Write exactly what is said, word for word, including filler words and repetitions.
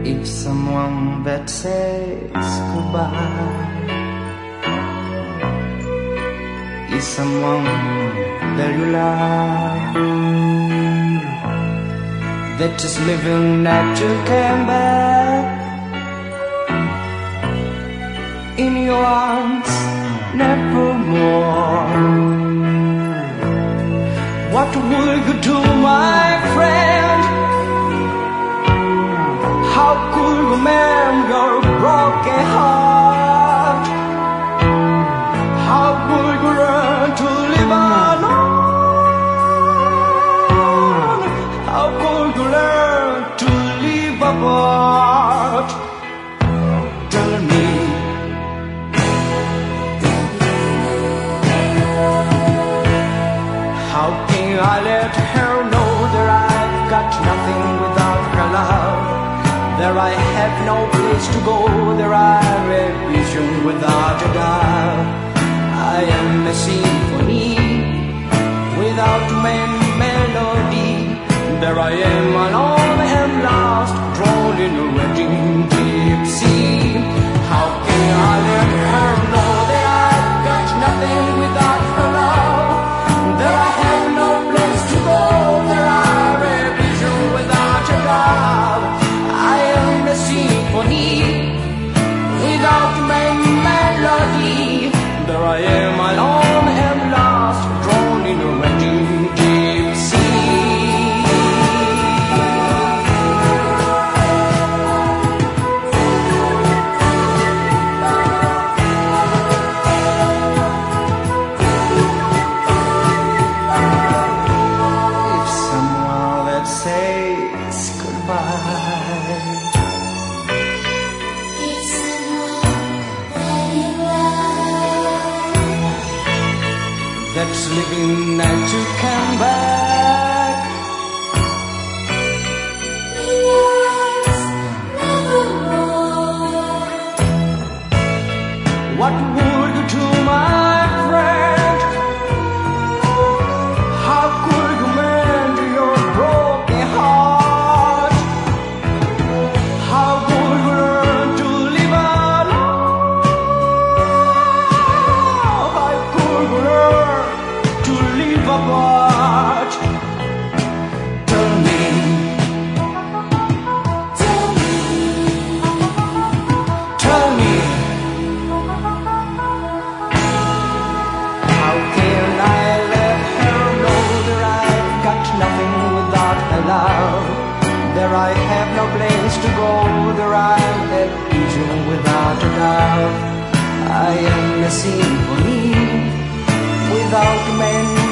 If someone that says goodbye is someone that you love, that is living that you came back in your arms nevermore. What will you do, my friend? How could you mend your broken heart? How could you learn to live alone? How could you learn to live apart? Tell me. How can I let her know that I've got nothing without her love? There I have no place to go, there I have vision without a doubt. I am a symphony without main melody. There I am alone and lost, drawn in a raging deep sea. How can I let her know that I've got nothing without her love? There I have no place to go, there I have vision without a doubt. I am a symphony without main melody. There I am alone and lost, drawn in a raging deep sea. If someone that says goodbye, that's living and to come back. What would you do, my friend? How could you mend your broken heart? How could you learn to live alone? How could you learn to live apart? Tell me. Tell me. Tell me. How can I let her know that I've got nothing without her love? There I have no place to go, there I have vision without a doubt. I am a symphony without main